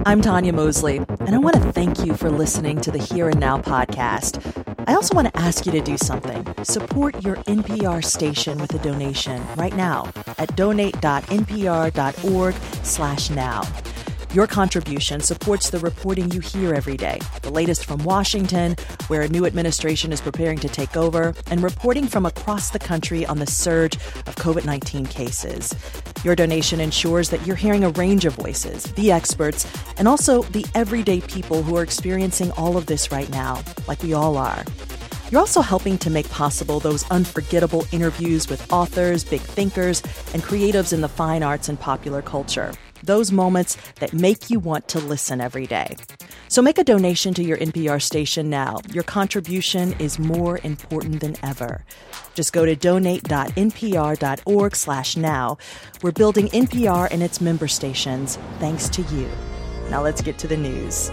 I'm Tanya Mosley, and I want to thank you for listening to the Here and Now podcast. I also want to ask you to do something. Support your NPR station with a donation right now at donate.npr.org/now. Your contribution supports the reporting you hear every day, the latest from Washington, where a new administration is preparing to take over, and reporting from across the country on the surge of COVID-19 cases. Your donation ensures that you're hearing a range of voices, the experts, and also the everyday people who are experiencing all of this right now, like we all are. You're also helping to make possible those unforgettable interviews with authors, big thinkers, and creatives in the fine arts and popular culture. Those moments that make you want to listen every day. So make a donation to your NPR station now. Your contribution is more important than ever. Just go to donate.npr.org/now. We're building NPR and its member stations thanks to you. Now let's get to the news.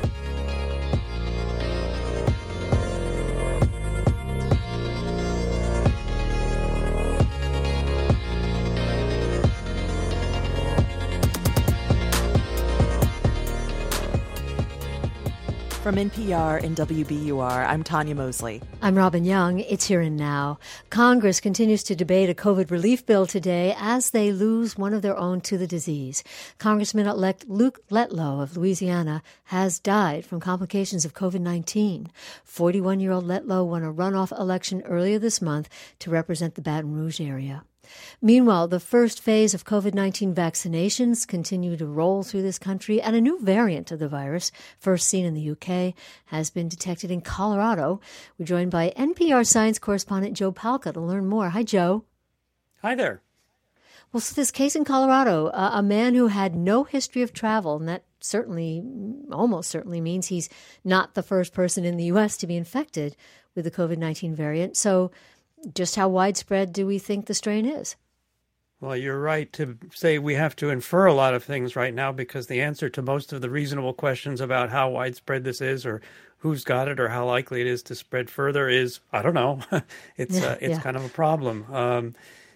From NPR and WBUR, I'm Tanya Mosley. I'm Robin Young. It's Here and Now. Congress continues to debate a COVID relief bill today as they lose one of their own to the disease. Congressman-elect Luke Letlow of Louisiana has died from complications of COVID-19. 41-year-old Letlow won a runoff election earlier this month to represent the Baton Rouge area. Meanwhile, the first phase of COVID-19 vaccinations continue to roll through this country, and a new variant of the virus, first seen in the UK, has been detected in Colorado. We're joined by NPR science correspondent Joe Palca to learn more. Hi, Joe. Hi there. Well, so this case in Colorado, a man who had no history of travel, and that almost certainly means he's not the first person in the U.S. to be infected with the COVID-19 variant. So just how widespread do we think the strain is? Well, you're right to say we have to infer a lot of things right now because the answer to most of the reasonable questions about how widespread this is or who's got it or how likely it is to spread further is, I don't know. It's kind of a problem.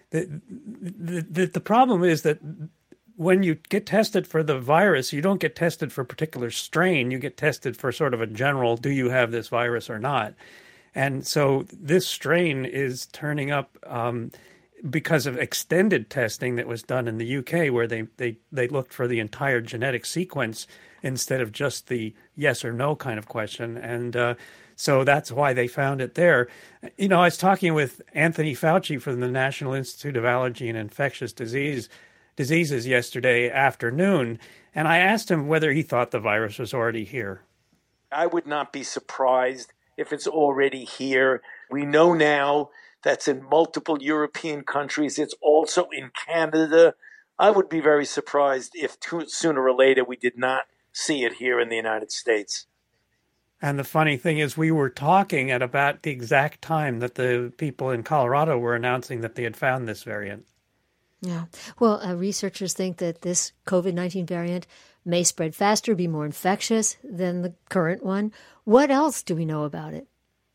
The problem is that when you get tested for the virus, you don't get tested for a particular strain. You get tested for sort of a general, do you have this virus or not? And so this strain is turning up because of extended testing that was done in the UK, where they looked for the entire genetic sequence instead of just the yes or no kind of question. And so that's why they found it there. You know, I was talking with Anthony Fauci from the National Institute of Allergy and Infectious Diseases yesterday afternoon, and I asked him whether he thought the virus was already here. I would not be surprised if it's already here. We know now that's in multiple European countries. It's also in Canada. I would be very surprised if sooner or later we did not see it here in the United States. And the funny thing is we were talking at about the exact time that the people in Colorado were announcing that they had found this variant. Yeah. Well, researchers think that this COVID-19 variant may spread faster, be more infectious than the current one. What else do we know about it?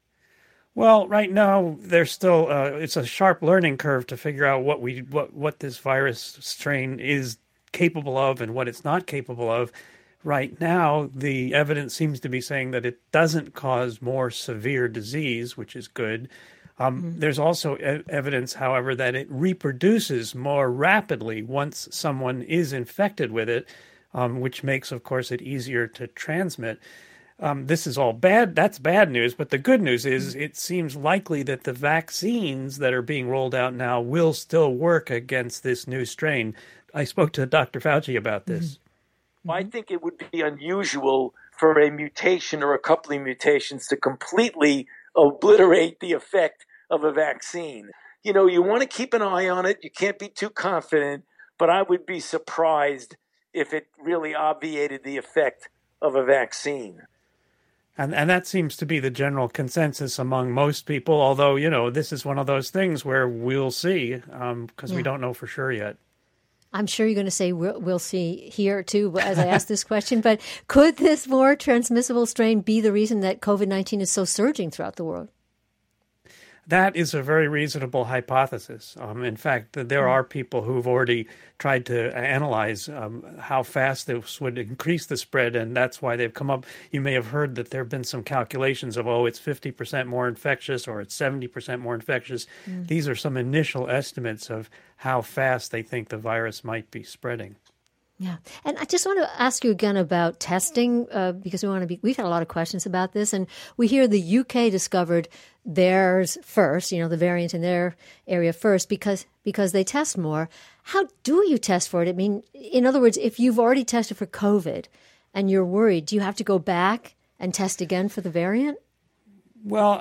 Well, right now, there's still it's a sharp learning curve to figure out what this virus strain is capable of and what it's not capable of. Right now, the evidence seems to be saying that it doesn't cause more severe disease, which is good. There's also evidence, however, that it reproduces more rapidly once someone is infected with it, which makes, of course, it easier to transmit. This is all bad. That's bad news. But the good news is it seems likely that the vaccines that are being rolled out now will still work against this new strain. I spoke to Dr. Fauci about this. I think it would be unusual for a mutation or a couple of mutations to completely obliterate the effect of a vaccine. You know, you want to keep an eye on it. You can't be too confident, but I would be surprised if it really obviated the effect of a vaccine. And that seems to be the general consensus among most people, although, you know, this is one of those things where we'll see because we don't know for sure yet. I'm sure you're going to say we'll see here, too, as I ask this question. But could this more transmissible strain be the reason that COVID-19 is so surging throughout the world? That is a very reasonable hypothesis. In fact, there are people who've already tried to analyze how fast this would increase the spread, and that's why they've come up. You may have heard that there have been some calculations of, it's 50% more infectious or it's 70% more infectious. These are some initial estimates of how fast they think the virus might be spreading. Yeah. And I just want to ask you again about testing, because we've had a lot of questions about this. And we hear the UK discovered theirs first, the variant in their area first, because they test more. How do you test for it? I mean, in other words, if you've already tested for COVID and you're worried, do you have to go back and test again for the variant? Well,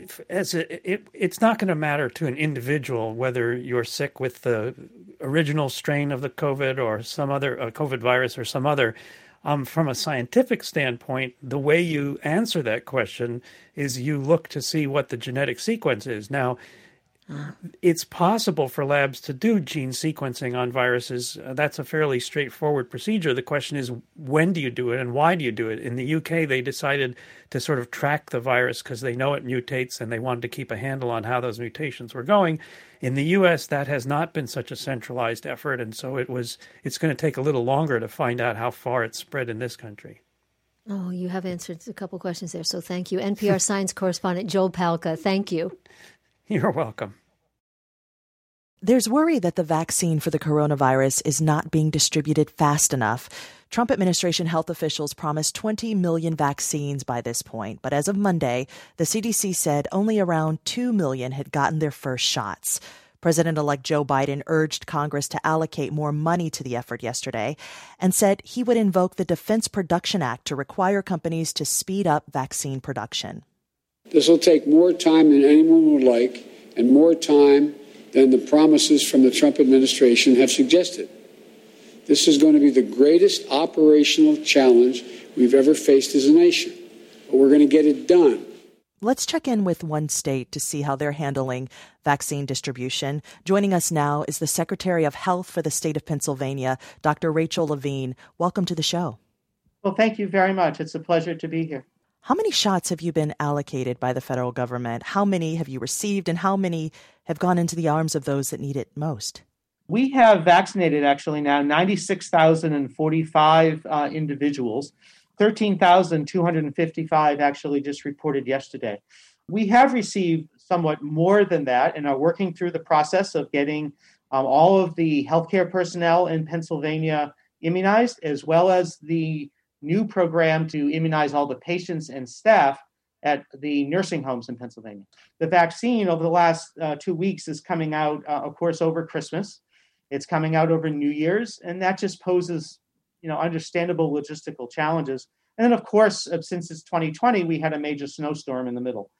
it's not going to matter to an individual whether you're sick with the original strain of the COVID or some other COVID virus or some other. From a scientific standpoint, the way you answer that question is you look to see what the genetic sequence is. Now, it's possible for labs to do gene sequencing on viruses. That's a fairly straightforward procedure. The question is, when do you do it and why do you do it? In the UK, they decided to sort of track the virus because they know it mutates and they wanted to keep a handle on how those mutations were going. In the US, that has not been such a centralized effort, and so it's going to take a little longer to find out how far it's spread in this country. Oh, you have answered a couple questions there, so thank you. NPR science correspondent Joel Palca, thank you. You're welcome. There's worry that the vaccine for the coronavirus is not being distributed fast enough. Trump administration health officials promised 20 million vaccines by this point, but as of Monday, the CDC said only around 2 million had gotten their first shots. President-elect Joe Biden urged Congress to allocate more money to the effort yesterday and said he would invoke the Defense Production Act to require companies to speed up vaccine production. This will take more time than anyone would like and more time than the promises from the Trump administration have suggested. This is going to be the greatest operational challenge we've ever faced as a nation, but we're going to get it done. Let's check in with one state to see how they're handling vaccine distribution. Joining us now is the Secretary of Health for the state of Pennsylvania, Dr. Rachel Levine. Welcome to the show. Well, thank you very much. It's a pleasure to be here. How many shots have you been allocated by the federal government? How many have you received, and how many have gone into the arms of those that need it most? We have vaccinated actually now 96,045 individuals. 13,255 actually just reported yesterday. We have received somewhat more than that and are working through the process of getting all of the healthcare personnel in Pennsylvania immunized, as well as the new program to immunize all the patients and staff at the nursing homes in Pennsylvania. The vaccine over the last 2 weeks is coming out, of course, over Christmas. It's coming out over New Year's, and that just poses, understandable logistical challenges. And then, of course, since it's 2020, we had a major snowstorm in the middle.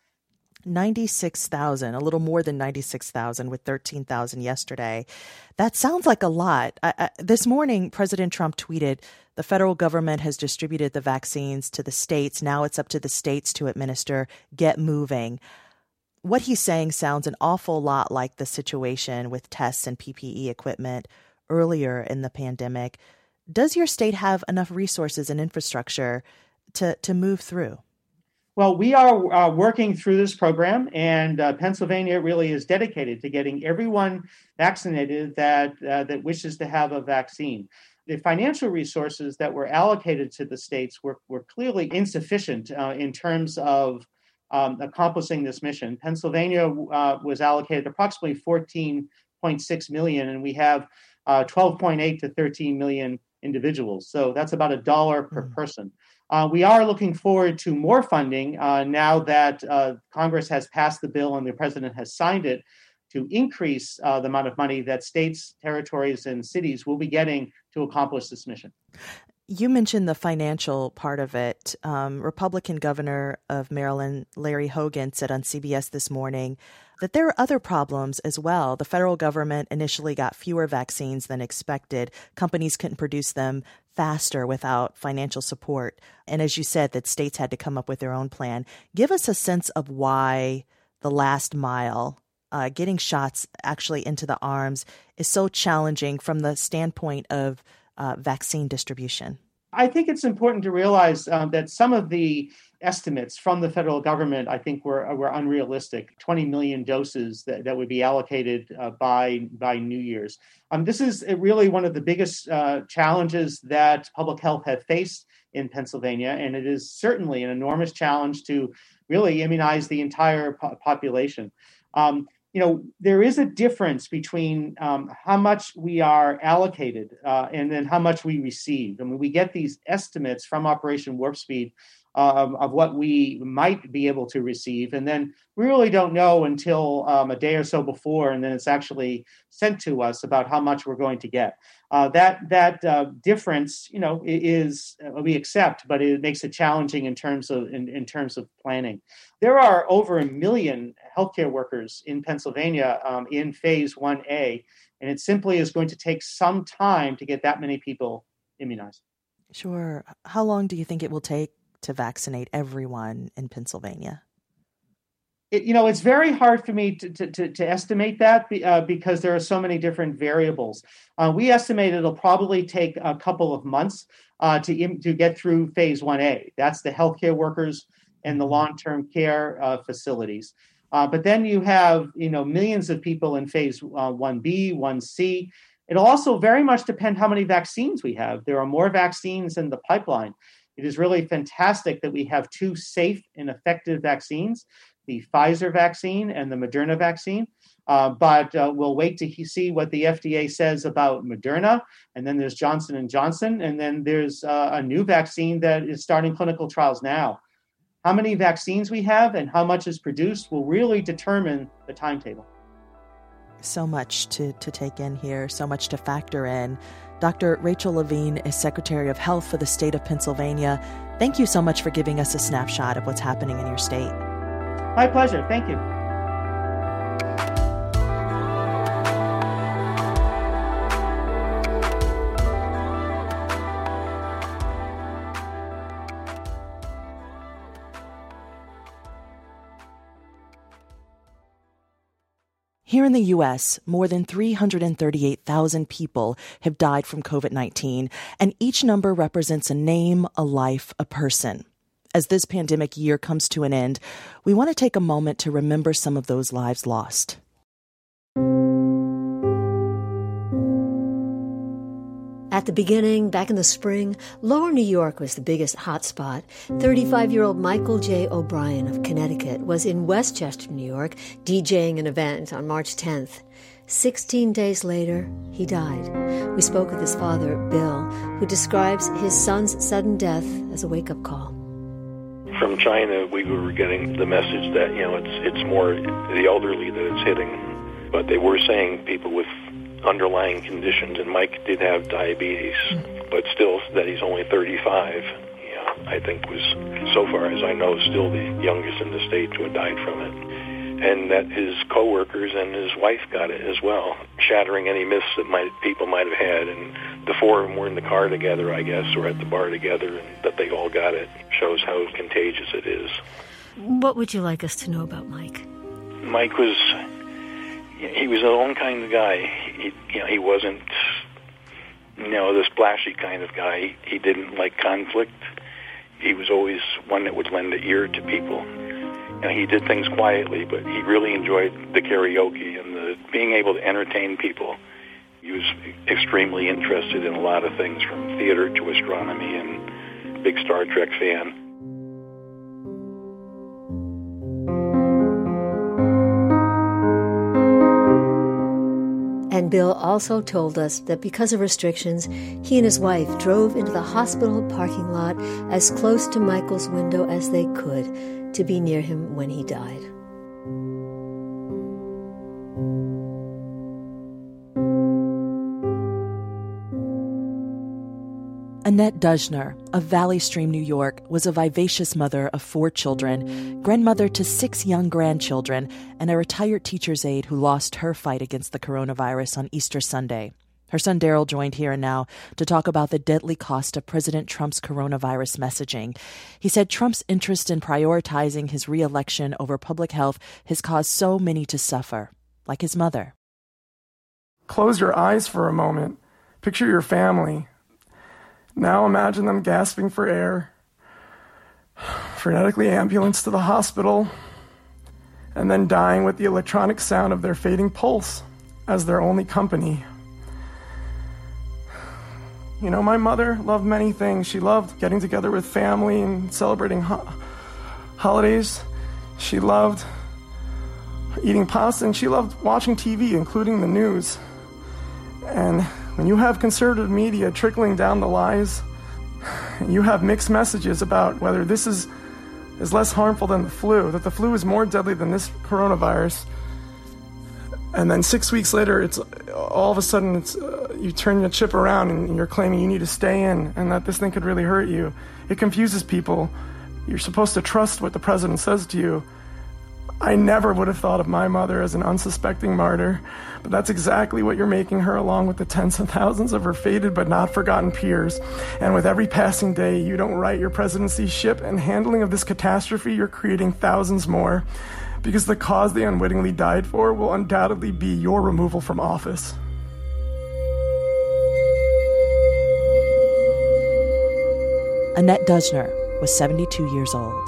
96,000, a little more than 96,000 with 13,000 yesterday. That sounds like a lot. This morning, President Trump tweeted, the federal government has distributed the vaccines to the states. Now it's up to the states to administer. Get moving. What he's saying sounds an awful lot like the situation with tests and PPE equipment earlier in the pandemic. Does your state have enough resources and infrastructure to move through? Well, we are working through this program, and Pennsylvania really is dedicated to getting everyone vaccinated that wishes to have a vaccine. The financial resources that were allocated to the states were clearly insufficient in terms of accomplishing this mission. Pennsylvania was allocated approximately $14.6 million, and we have 12.8 to 13 million individuals. So that's about $1 per person. We are looking forward to more funding now that Congress has passed the bill and the president has signed it to increase the amount of money that states, territories, and cities will be getting to accomplish this mission. You mentioned the financial part of it. Republican Governor of Maryland, Larry Hogan, said on CBS this morning that there are other problems as well. The federal government initially got fewer vaccines than expected. Companies couldn't produce them faster without financial support. And as you said, that states had to come up with their own plan. Give us a sense of why the last mile, getting shots actually into the arms, is so challenging from the standpoint of vaccine distribution. I think it's important to realize that some of the estimates from the federal government, I think, were unrealistic. 20 million doses that would be allocated by New Year's. This is really one of the biggest challenges that public health have faced in Pennsylvania, and it is certainly an enormous challenge to really immunize the entire population. There is a difference between how much we are allocated and then how much we receive. I mean, we get these estimates from Operation Warp Speed of what we might be able to receive, and then we really don't know until a day or so before, and then it's actually sent to us about how much we're going to get. That difference, is we accept, but it makes it challenging in terms of planning. There are over 1 million healthcare workers in Pennsylvania in Phase 1A, and it simply is going to take some time to get that many people immunized. Sure. How long do you think it will take to vaccinate everyone in Pennsylvania? It's very hard for me to estimate that because there are so many different variables. We estimate it'll probably take a couple of months to get through Phase 1A. That's the healthcare workers and the long-term care facilities. But then you have millions of people in Phase 1B, 1C. It'll also very much depend how many vaccines we have. There are more vaccines in the pipeline. It is really fantastic that we have 2 safe and effective vaccines, the Pfizer vaccine and the Moderna vaccine. But we'll wait to see what the FDA says about Moderna. And then there's Johnson & Johnson. And then there's a new vaccine that is starting clinical trials now. How many vaccines we have and how much is produced will really determine the timetable. So much to take in here, so much to factor in. Dr. Rachel Levine is Secretary of Health for the state of Pennsylvania. Thank you so much for giving us a snapshot of what's happening in your state. My pleasure. Thank you. Here in the U.S., more than 338,000 people have died from COVID-19, and each number represents a name, a life, a person. As this pandemic year comes to an end, we want to take a moment to remember some of those lives lost. At the beginning, back in the spring, Lower New York was the biggest hotspot. 35-year-old Michael J. O'Brien of Connecticut was in Westchester, New York, DJing an event on March 10th. 16 days later, he died. We spoke with his father, Bill, who describes his son's sudden death as a wake-up call. From China, we were getting the message that, it's more the elderly that it's hitting. But they were saying people with underlying conditions, and Mike did have diabetes, but still that he's only 35, I think was, so far as I know, still the youngest in the state to have died from it. And that his coworkers and his wife got it as well, shattering any myths that people might have had. And the 4 of them were in the car together, I guess, or at the bar together, and that they all got it. Shows how contagious it is. What would you like us to know about Mike? Mike was his own kind of guy. He wasn't, the splashy kind of guy. He didn't like conflict. He was always one that would lend an ear to people. He did things quietly, but he really enjoyed the karaoke and the being able to entertain people. He was extremely interested in a lot of things, from theater to astronomy, and big Star Trek fan. And Bill also told us that because of restrictions, he and his wife drove into the hospital parking lot as close to Michael's window as they could to be near him when he died. Annette Dujner of Valley Stream, New York, was a vivacious mother of 4 children, grandmother to 6 young grandchildren, and a retired teacher's aide who lost her fight against the coronavirus on Easter Sunday. Her son Daryl joined Here and Now to talk about the deadly cost of President Trump's coronavirus messaging. He said Trump's interest in prioritizing his re-election over public health has caused so many to suffer, like his mother. Close your eyes for a moment. Picture your family. Now imagine them gasping for air, frenetically ambulanced to the hospital, and then dying with the electronic sound of their fading pulse as their only company. You know, my mother loved many things. She loved getting together with family and celebrating holidays. She loved eating pasta, and she loved watching TV, including the news. And when you have conservative media trickling down the lies, and you have mixed messages about whether this is less harmful than the flu, that the flu is more deadly than this coronavirus, and then 6 weeks later, it's all of a sudden you turn your chip around and you're claiming you need to stay in and that this thing could really hurt you. It confuses people. You're supposed to trust what the president says to you. I never would have thought of my mother as an unsuspecting martyr, but that's exactly what you're making her, along with the tens of thousands of her faded but not forgotten peers. And with every passing day, you don't right your presidency's ship and handling of this catastrophe, you're creating thousands more, because the cause they unwittingly died for will undoubtedly be your removal from office. Annette Duzner was 72 years old.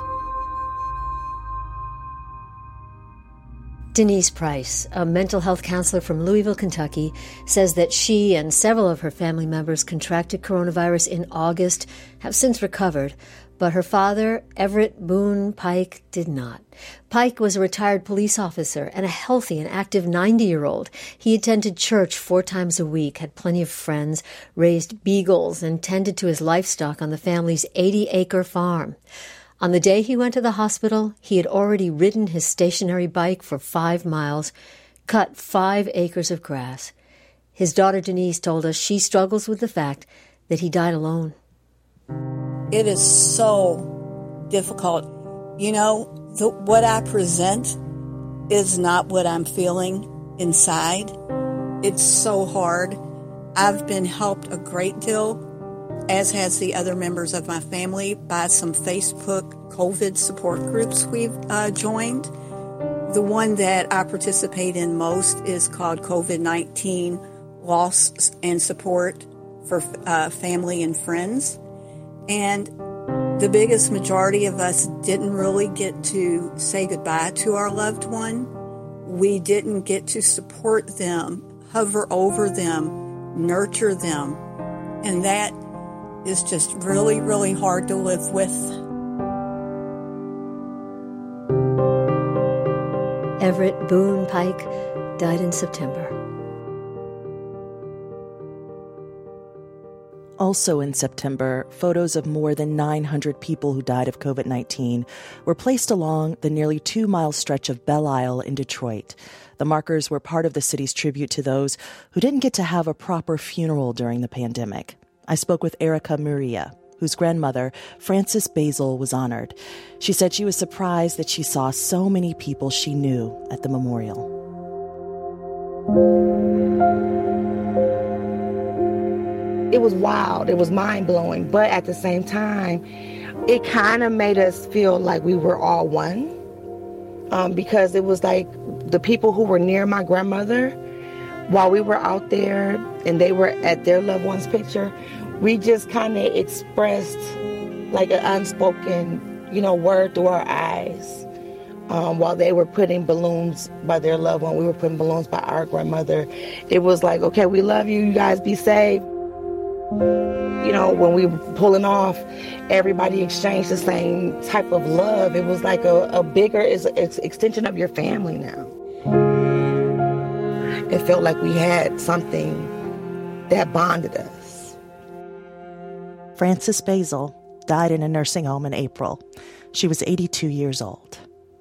Denise Price, a mental health counselor from Louisville, Kentucky, says that she and several of her family members contracted coronavirus in August, have since recovered, but her father, Everett Boone Pike, did not. Pike was a retired police officer and a healthy and active 90-year-old. He attended church 4 times a week, had plenty of friends, raised beagles, and tended to his livestock on the family's 80-acre farm. On the day he went to the hospital, he had already ridden his stationary bike for 5 miles, cut 5 acres of grass. His daughter Denise told us she struggles with the fact that he died alone. It is so difficult. You know, what I present is not what I'm feeling inside. It's so hard. I've been helped a great deal, as has the other members of my family, by some Facebook COVID support groups we've joined. The one that I participate in most is called COVID-19 Loss and Support for Family and Friends. And the biggest majority of us didn't really get to say goodbye to our loved one. We didn't get to support them, hover over them, nurture them. And that is just really, really hard to live with. Everett Boone Pike died in September. Also in September, photos of more than 900 people who died of COVID-19 were placed along the nearly 2-mile stretch of Belle Isle in Detroit. The markers were part of the city's tribute to those who didn't get to have a proper funeral during the pandemic. I spoke with Erica Maria, whose grandmother, Frances Basil, was honored. She said she was surprised that she saw so many people she knew at the memorial. It was wild. It was mind-blowing. But at the same time, it kind of made us feel like we were all one. Because it was like the people who were near my grandmother, while we were out there and they were at their loved one's picture, we just kind of expressed like an unspoken, word through our eyes. While they were putting balloons by their loved one, we were putting balloons by our grandmother. It was like, okay, we love you. You guys be safe. When we were pulling off, everybody exchanged the same type of love. It was like a bigger extension of your family now. It felt like we had something that bonded us. Frances Basil died in a nursing home in April. She was 82 years old.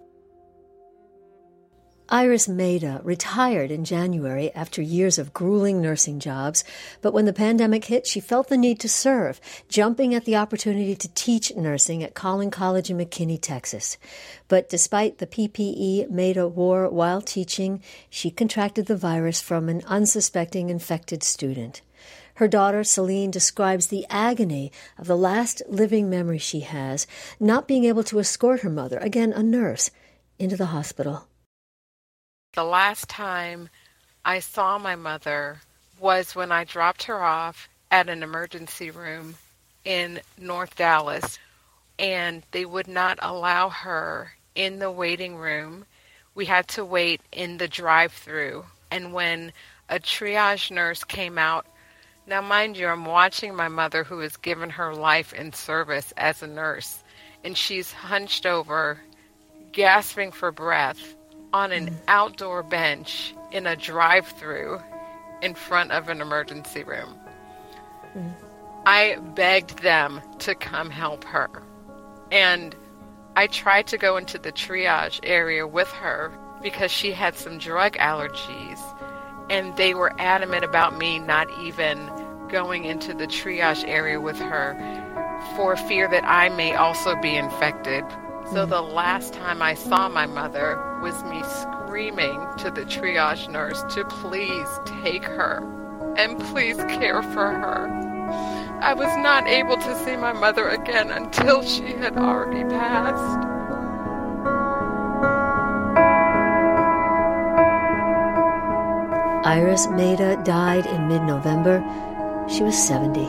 Iris Maida retired in January after years of grueling nursing jobs, but when the pandemic hit, she felt the need to serve, jumping at the opportunity to teach nursing at Collin College in McKinney, Texas. But despite the PPE Maida wore while teaching, she contracted the virus from an unsuspecting infected student. Her daughter, Celine, describes the agony of the last living memory she has, not being able to escort her mother, again a nurse, into the hospital. The last time I saw my mother was when I dropped her off at an emergency room in North Dallas. and they would not allow her in the waiting room. We had to wait in the drive-thru. And when a triage nurse came out, now mind you, I'm watching my mother who has given her life in service as a nurse, and she's hunched over, gasping for breath, on an outdoor bench in a drive-thru in front of an emergency room. I begged them to come help her. And I tried to go into the triage area with her because she had some drug allergies, and they were adamant about me not even going into the triage area with her for fear that I may also be infected. So the last time I saw my mother was me screaming to the triage nurse to please take her and please care for her. I was not able to see my mother again until she had already passed. Iris Maida died in mid-November. She was 70.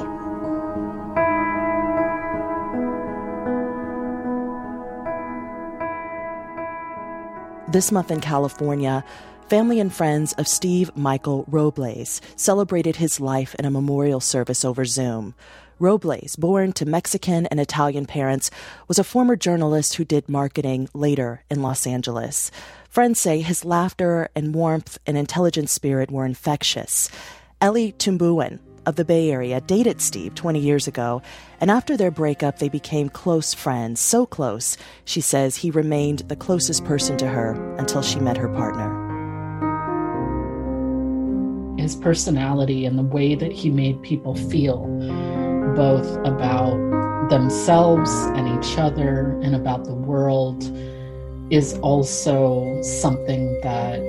This month in California, family and friends of Steve Michael Robles celebrated his life in a memorial service over Zoom. Robles, born to Mexican and Italian parents, was a former journalist who did marketing later in Los Angeles. Friends say his laughter and warmth and intelligent spirit were infectious. Ellie Tumbuan of the Bay Area dated Steve 20 years ago, and after their breakup, they became close friends, so close, she says he remained the closest person to her until she met her partner. His personality and the way that he made people feel, both about themselves and each other and about the world, is also something that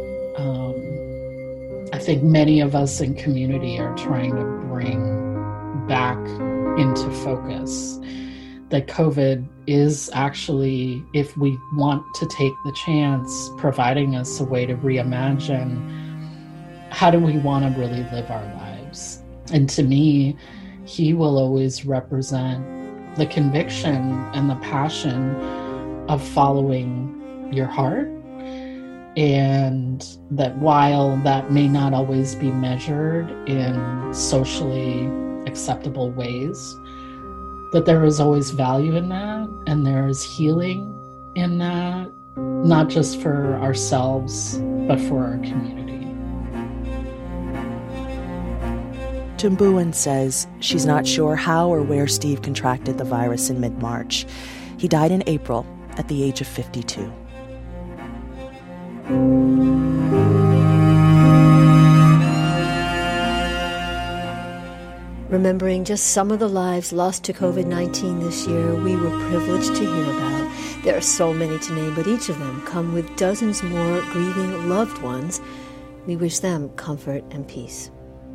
I think many of us in community are trying to bring back into focus. That COVID is actually, if we want to take the chance, providing us a way to reimagine how do we want to really live our lives. And to me, he will always represent the conviction and the passion of following your heart. And that while that may not always be measured in socially acceptable ways, that there is always value in that, and there is healing in that, not just for ourselves, but for our community. Tumbuan says she's not sure how or where Steve contracted the virus in mid-March. He died in April at the age of 52. Remembering just some of the lives lost to COVID-19 this year, we were privileged to hear about. There are so many to name, but each of them come with dozens more grieving loved ones. We wish them comfort and peace.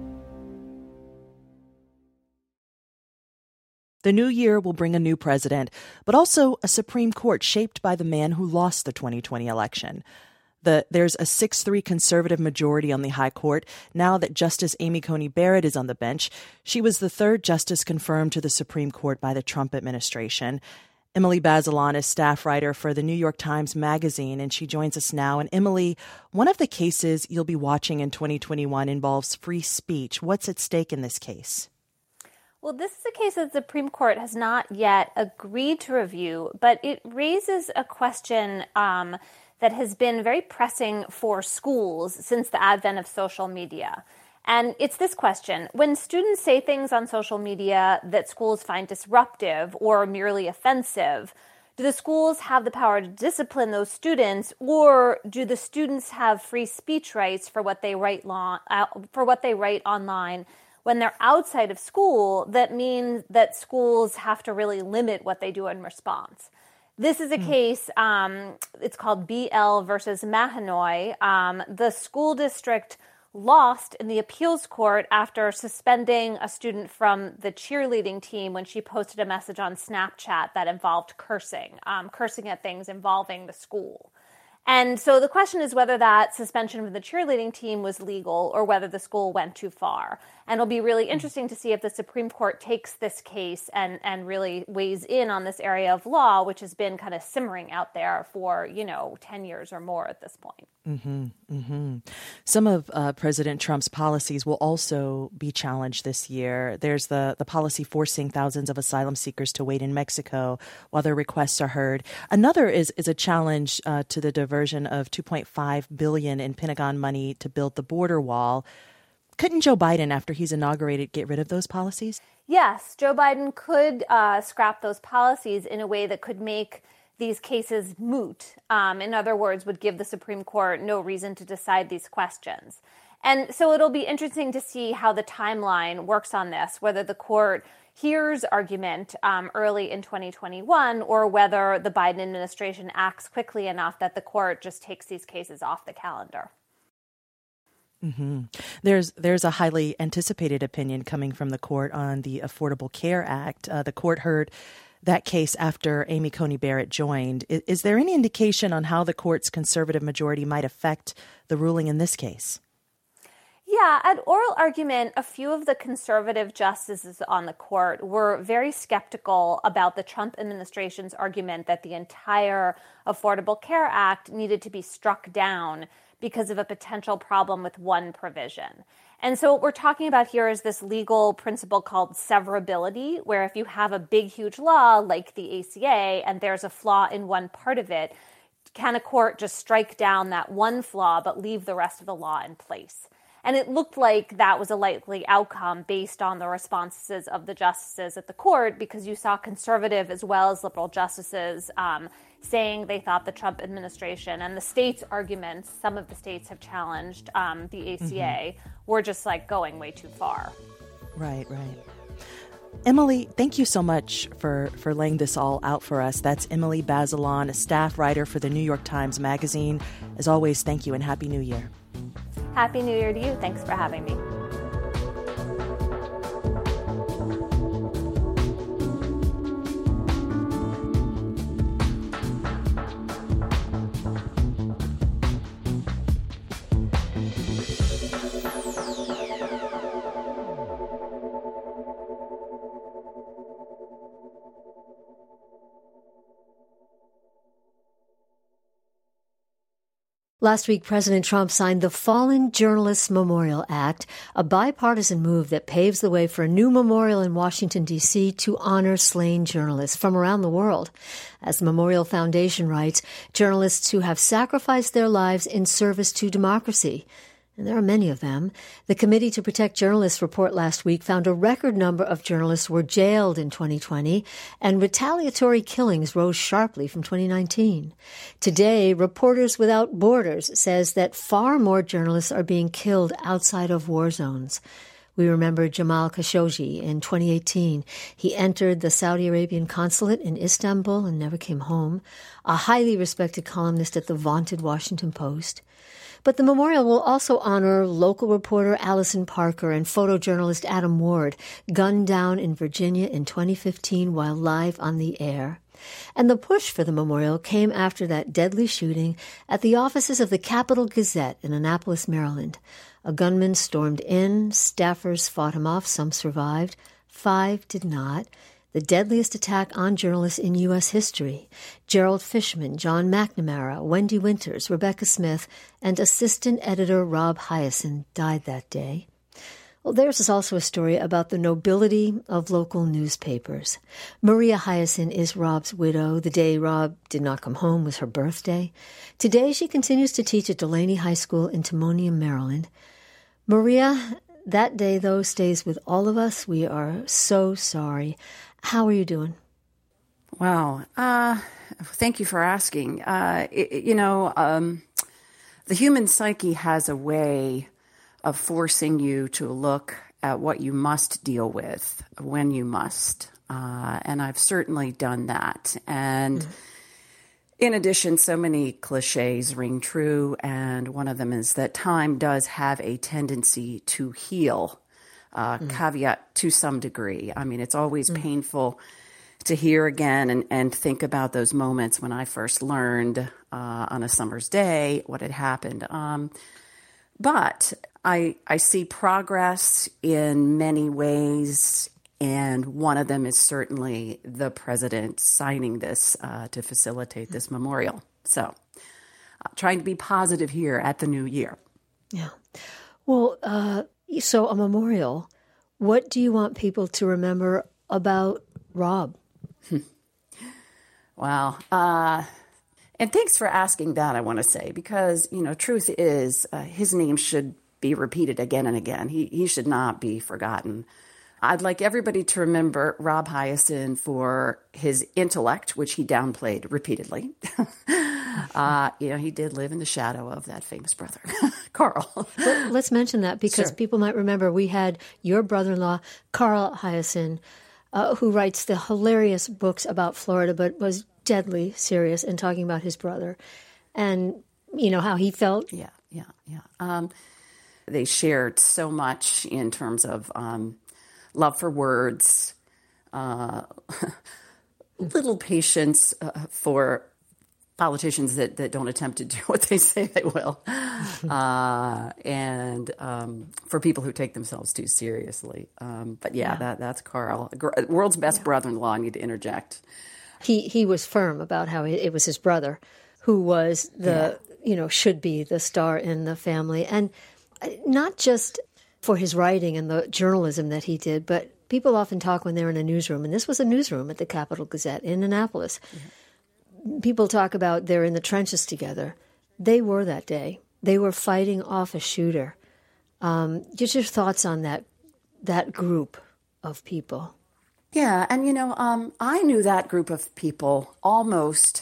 The new year will bring a new president, but also a Supreme Court shaped by the man who lost the 2020 election. There's a 6-3 conservative majority on the High Court now that Justice Amy Coney Barrett is on the bench. She was the third justice confirmed to the Supreme Court by the Trump administration. Emily Bazelon is staff writer for the New York Times Magazine, and she joins us now. And Emily, one of the cases you'll be watching in 2021 involves free speech. What's at stake in this case? Well, this is a case that the Supreme Court has not yet agreed to review, but it raises a question that has been very pressing for schools since the advent of social media. And it's this question: when students say things on social media that schools find disruptive or merely offensive, do the schools have the power to discipline those students, or do the students have free speech rights for what they write online when they're outside of school? That means that schools have to really limit what they do in response. This is a case, it's called BL versus Mahanoy. The school district lost in the appeals court after suspending a student from the cheerleading team when she posted a message on Snapchat that involved cursing at things involving the school. And so the question is whether that suspension of the cheerleading team was legal or whether the school went too far. And it'll be really interesting to see if the Supreme Court takes this case and really weighs in on this area of law, which has been kind of simmering out there for, 10 years or more at this point. Mm-hmm, mm-hmm. Some of President Trump's policies will also be challenged this year. There's the policy forcing thousands of asylum seekers to wait in Mexico while their requests are heard. Another is a challenge to the diversion of $2.5 billion in Pentagon money to build the border wall. Couldn't Joe Biden, after he's inaugurated, get rid of those policies? Yes, Joe Biden could scrap those policies in a way that could make these cases moot. In other words, would give the Supreme Court no reason to decide these questions. And so it'll be interesting to see how the timeline works on this, whether the court hears argument early in 2021 or whether the Biden administration acts quickly enough that the court just takes these cases off the calendar. Mm-hmm. There's a highly anticipated opinion coming from the court on the Affordable Care Act. The court heard that case after Amy Coney Barrett joined. Is there any indication on how the court's conservative majority might affect the ruling in this case? Yeah, at oral argument, a few of the conservative justices on the court were very skeptical about the Trump administration's argument that the entire Affordable Care Act needed to be struck down because of a potential problem with one provision. And so what we're talking about here is this legal principle called severability, where if you have a big, huge law like the ACA and there's a flaw in one part of it, can a court just strike down that one flaw but leave the rest of the law in place? And it looked like that was a likely outcome based on the responses of the justices at the court, because you saw conservative as well as liberal justices saying they thought the Trump administration and the states' arguments, some of the states have challenged the ACA, were just like going way too far. Right. Emily, thank you so much for laying this all out for us. That's Emily Bazelon, a staff writer for the New York Times Magazine. As always, thank you and Happy New Year. Happy New Year to you. Thanks for having me. Last week, President Trump signed the Fallen Journalists Memorial Act, a bipartisan move that paves the way for a new memorial in Washington, D.C. to honor slain journalists from around the world. As the Memorial Foundation writes, journalists who have sacrificed their lives in service to democracy. And there are many of them. The Committee to Protect Journalists report last week found a record number of journalists were jailed in 2020, and retaliatory killings rose sharply from 2019. Today, Reporters Without Borders says that far more journalists are being killed outside of war zones. We remember Jamal Khashoggi in 2018. He entered the Saudi Arabian consulate in Istanbul and never came home, a highly respected columnist at the vaunted Washington Post. But the memorial will also honor local reporter Allison Parker and photojournalist Adam Ward, gunned down in Virginia in 2015 while live on the air. And the push for the memorial came after that deadly shooting at the offices of the Capital Gazette in Annapolis, Maryland. A gunman stormed in, staffers fought him off, some survived, 5 did not. The deadliest attack on journalists in U.S. history. Gerald Fishman, John McNamara, Wendy Winters, Rebecca Smith, and assistant editor Rob Hyacin died that day. Well, theirs is also a story about the nobility of local newspapers. Maria Hyacin is Rob's widow. The day Rob did not come home was her birthday. Today, she continues to teach at Delaney High School in Timonium, Maryland. Maria, that day, though, stays with all of us. We are so sorry. How are you doing? Well, thank you for asking. The human psyche has a way of forcing you to look at what you must deal with when you must. And I've certainly done that. And in addition, so many cliches ring true. And one of them is that time does have a tendency to heal. Caveat to some degree. I mean, it's always painful to hear again and think about those moments when I first learned on a summer's day what had happened. But I see progress in many ways, and one of them is certainly the president signing this to facilitate this memorial. So trying to be positive here at the new year. Yeah. Well, so a memorial, what do you want people to remember about Rob? Wow. And thanks for asking that, I want to say, because, truth is his name should be repeated again and again. He should not be forgotten. I'd like everybody to remember Rob Hyacin for his intellect, which he downplayed repeatedly. He did live in the shadow of that famous brother, Carl. Let's mention that because people might remember we had your brother-in-law, Carl Hyacin, who writes the hilarious books about Florida, but was deadly serious in talking about his brother and, how he felt. Yeah. They shared so much in terms of love for words, little patience for politicians that don't attempt to do what they say they will, and for people who take themselves too seriously. That's Carl, world's best brother-in-law. I need to interject. He was firm about how it was his brother who was should be the star in the family, and not just for his writing and the journalism that he did, but people often talk when they're in a newsroom, and this was a newsroom at the Capital Gazette in Annapolis. Mm-hmm. People talk about they're in the trenches together. They were that day. They were fighting off a shooter. Just your thoughts on that group of people. Yeah, and I knew that group of people almost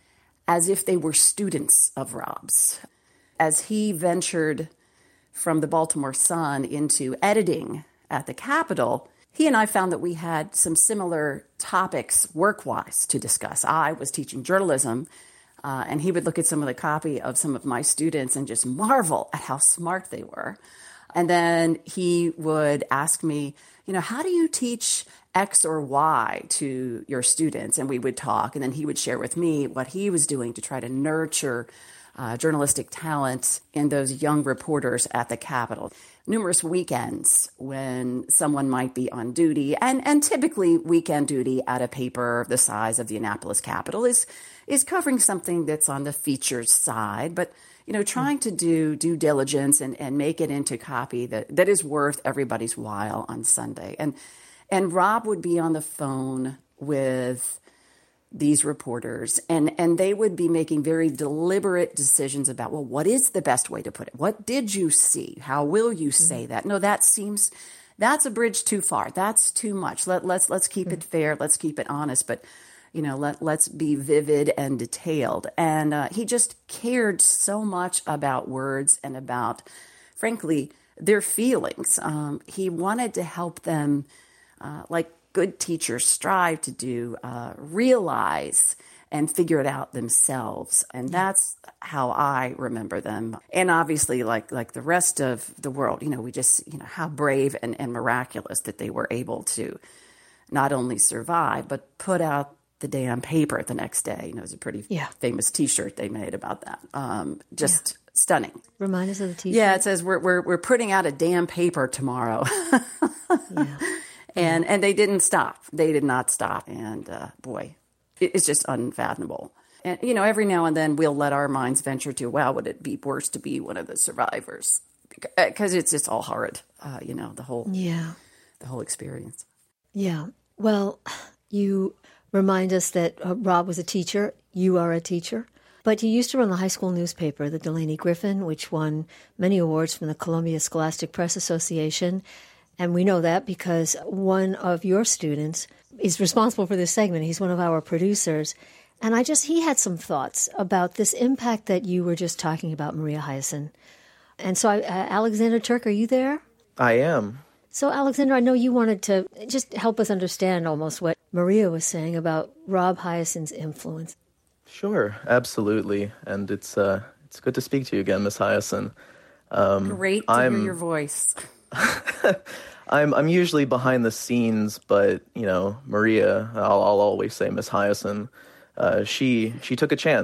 as if they were students of Rob's. As he ventured from the Baltimore Sun into editing at the Capitol, he and I found that we had some similar topics work-wise to discuss. I was teaching journalism, and he would look at some of the copy of some of my students and just marvel at how smart they were. And then he would ask me, how do you teach X or Y to your students? And we would talk, and then he would share with me what he was doing to try to nurture journalistic talent in those young reporters at the Capitol. Numerous weekends when someone might be on duty, and typically weekend duty at a paper the size of the Annapolis Capitol is covering something that's on the features side, but trying to do due diligence and make it into copy that is worth everybody's while on Sunday. And Rob would be on the phone with these reporters, and they would be making very deliberate decisions about, well, what is the best way to put it? What did you see? How will you say that? No, that's a bridge too far. That's too much. Let's keep it fair. Let's keep it honest. But, let's be vivid and detailed. And he just cared so much about words and about, frankly, their feelings. He wanted to help them, like good teachers strive to do, realize and figure it out themselves. And that's how I remember them. And obviously, like the rest of the world, we just, how brave and miraculous that they were able to not only survive, but put out the damn paper the next day. It was a pretty famous T-shirt they made about that. Stunning. Remind us of the T-shirt. Yeah, it says we're putting out a damn paper tomorrow. And they didn't stop. They did not stop. And boy, it's just unfathomable. And, every now and then we'll let our minds venture to, wow, would it be worse to be one of the survivors? Because it's just all horrid, the whole experience. Yeah. Well, you remind us that Rob was a teacher. You are a teacher. But you used to run the high school newspaper, the Delaney Griffin, which won many awards from the Columbia Scholastic Press Association. And we know that because one of your students is responsible for this segment. He's one of our producers. And he had some thoughts about this impact that you were just talking about, Maria Hyacin. And so, Alexander Turk, are you there? I am. So, Alexander, I know you wanted to just help us understand almost what Maria was saying about Rob Hyacin's influence. Sure, absolutely. And it's good to speak to you again, Miss Hyacin. Great to hear your voice. I'm usually behind the scenes, but Maria, I'll always say Miss Hyacin. She took a chance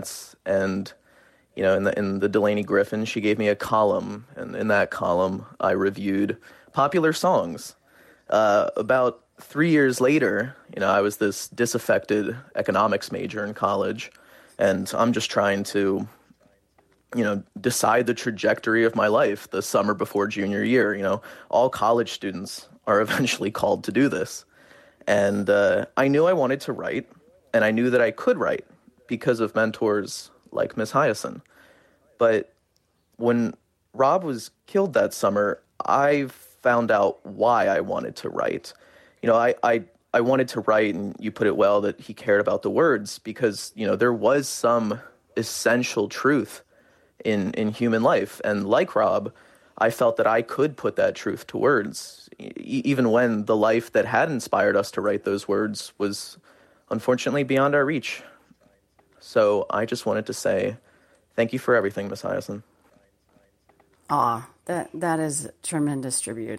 And, in the Delaney Griffin, she gave me a column, and in that column, I reviewed popular songs. About 3 years later, I was this disaffected economics major in college, and I'm just trying to, decide the trajectory of my life the summer before junior year. All college students are eventually called to do this. And I knew I wanted to write, and I knew that I could write because of mentors like Miss Hyacin. But when Rob was killed that summer, I found out why I wanted to write. I wanted to write, and you put it well, that he cared about the words because, there was some essential truth in human life. And like Rob, I felt that I could put that truth to words, even when the life that had inspired us to write those words was unfortunately beyond our reach. So I just wanted to say thank you for everything, Miss Hyacin. That is a tremendous tribute.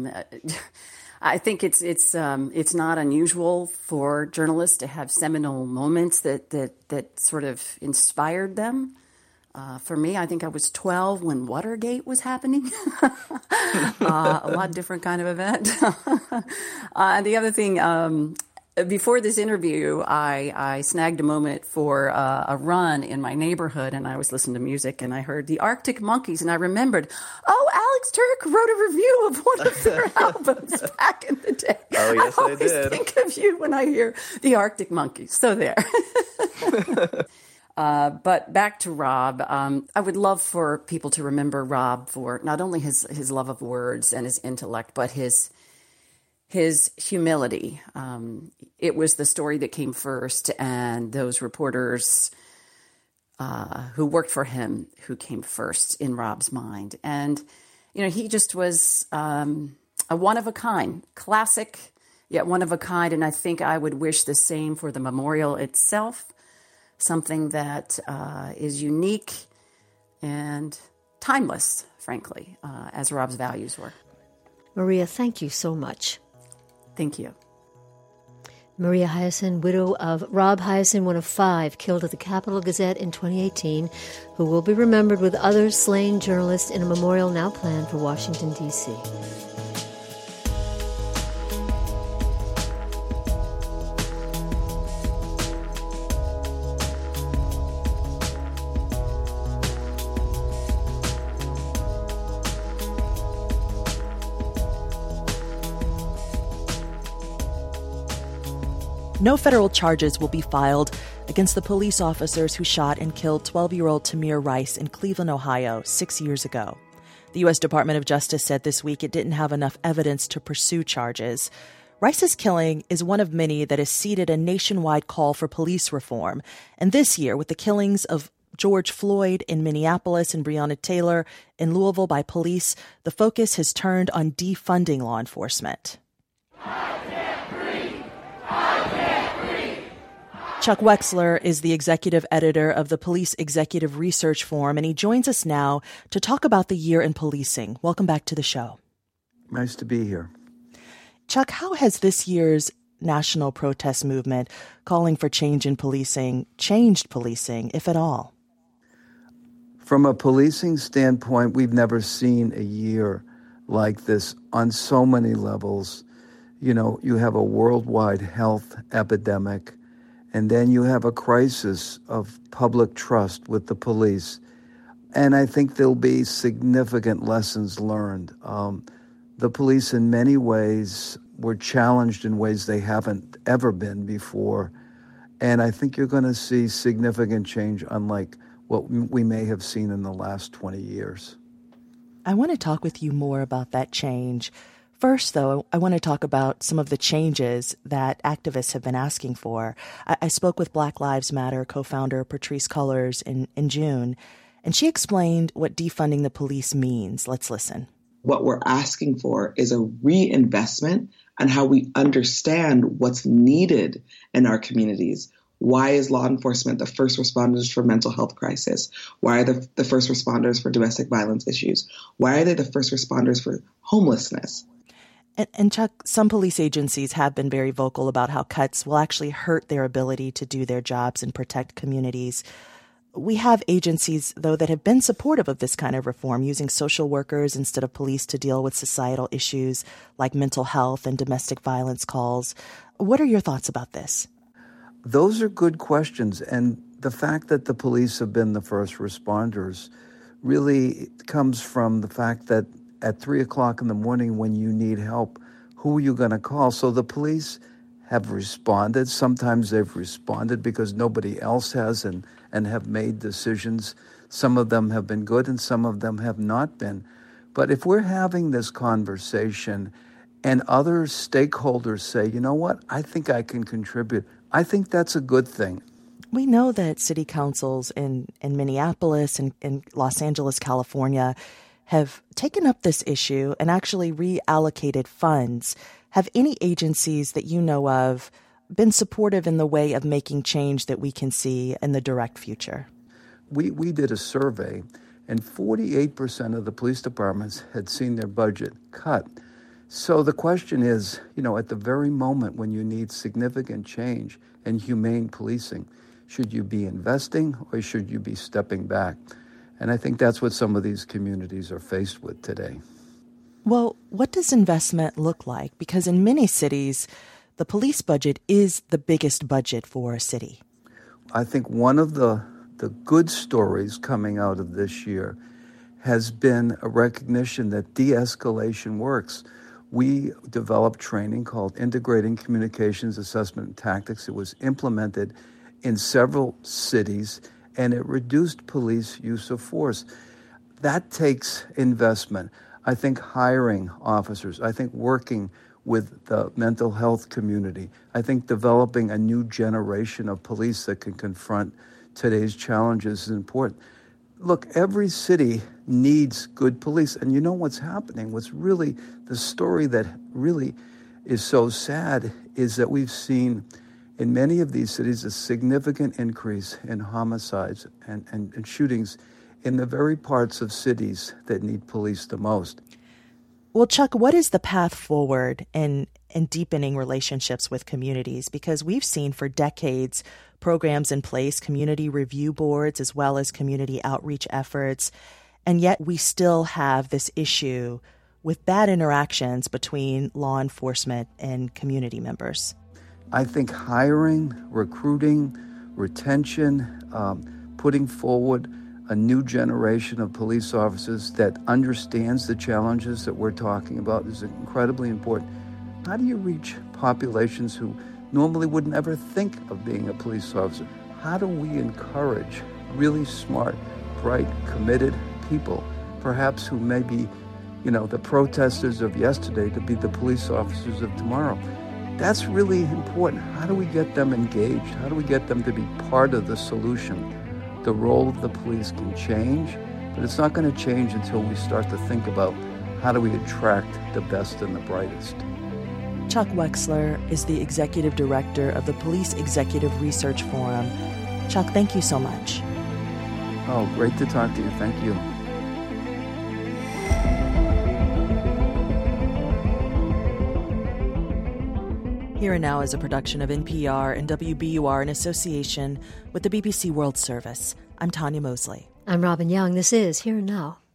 I think it's not unusual for journalists to have seminal moments that sort of inspired them. For me, I think I was 12 when Watergate was happening. A lot different kind of event. The other thing, before this interview, I snagged a moment for a run in my neighborhood, and I was listening to music, and I heard the Arctic Monkeys, and I remembered, Alex Turk wrote a review of one of their albums back in the day. Oh, yes, I always did. think of you when I hear the Arctic Monkeys. So there. But back to Rob, I would love for people to remember Rob for not only his love of words and his intellect, but his humility. It was the story that came first, and those reporters who worked for him who came first in Rob's mind. And, he just was a one-of-a-kind, classic, yet one-of-a-kind, and I think I would wish the same for the memorial itself, something that is unique and timeless, frankly, as Rob's values were. Maria, thank you so much. Thank you. Maria Hyacin, widow of Rob Hyacin, one of 5 killed at the Capital Gazette in 2018, who will be remembered with other slain journalists in a memorial now planned for Washington, D.C. No federal charges will be filed against the police officers who shot and killed 12-year-old Tamir Rice in Cleveland, Ohio, 6 years ago. The U.S. Department of Justice said this week it didn't have enough evidence to pursue charges. Rice's killing is one of many that has seeded a nationwide call for police reform. And this year, with the killings of George Floyd in Minneapolis and Breonna Taylor in Louisville by police, the focus has turned on defunding law enforcement. Chuck Wexler is the executive editor of the Police Executive Research Forum, and he joins us now to talk about the year in policing. Welcome back to the show. Nice to be here. Chuck, how has this year's national protest movement calling for change in policing changed policing, if at all? From a policing standpoint, we've never seen a year like this on so many levels. You have a worldwide health epidemic, and then you have a crisis of public trust with the police. And I think there'll be significant lessons learned. The police, in many ways, were challenged in ways they haven't ever been before. And I think you're going to see significant change, unlike what we may have seen in the last 20 years. I want to talk with you more about that change. First, though, I want to talk about some of the changes that activists have been asking for. I spoke with Black Lives Matter co-founder Patrisse Cullors in June, and she explained what defunding the police means. Let's listen. What we're asking for is a reinvestment on how we understand what's needed in our communities. Why is law enforcement the first responders for mental health crisis? Why are the first responders for domestic violence issues? Why are they the first responders for homelessness? And Chuck, some police agencies have been very vocal about how cuts will actually hurt their ability to do their jobs and protect communities. We have agencies, though, that have been supportive of this kind of reform, using social workers instead of police to deal with societal issues like mental health and domestic violence calls. What are your thoughts about this? Those are good questions. And the fact that the police have been the first responders really comes from the fact that at 3 o'clock in the morning when you need help, who are you going to call? So the police have responded. Sometimes they've responded because nobody else has and have made decisions. Some of them have been good and some of them have not been. But if we're having this conversation and other stakeholders say, you know what, I think I can contribute, I think that's a good thing. We know that city councils in Minneapolis and in Los Angeles, California, have taken up this issue and actually reallocated funds. Have any agencies that you know of been supportive in the way of making change that we can see in the direct future? We did a survey, and 48% of the police departments had seen their budget cut. So the question is, at the very moment when you need significant change in humane policing, should you be investing or should you be stepping back? And I think that's what some of these communities are faced with today. Well, what does investment look like? Because in many cities, the police budget is the biggest budget for a city. I think one of the good stories coming out of this year has been a recognition that de-escalation works. We developed training called Integrating Communications Assessment and Tactics. It was implemented in several cities, and it reduced police use of force. That takes investment. I think hiring officers, I think working with the mental health community, I think developing a new generation of police that can confront today's challenges is important. Look, every city needs good police. And you know what's happening? What's really the story that really is so sad is that we've seen in many of these cities a significant increase in homicides and shootings in the very parts of cities that need police the most. Well, Chuck, what is the path forward in deepening relationships with communities? Because we've seen for decades programs in place, community review boards, as well as community outreach efforts, and yet we still have this issue with bad interactions between law enforcement and community members. I think hiring, recruiting, retention, putting forward a new generation of police officers that understands the challenges that we're talking about is incredibly important. How do you reach populations who normally would never think of being a police officer? How do we encourage really smart, bright, committed people, perhaps who may be, the protesters of yesterday to be the police officers of tomorrow? That's really important. How do we get them engaged? How do we get them to be part of the solution? The role of the police can change, but it's not going to change until we start to think about how do we attract the best and the brightest. Chuck Wexler is the executive director of the Police Executive Research Forum. Chuck, thank you so much. Oh, great to talk to you. Thank you. Here and Now is a production of NPR and WBUR in association with the BBC World Service. I'm Tanya Mosley. I'm Robin Young. This is Here and Now.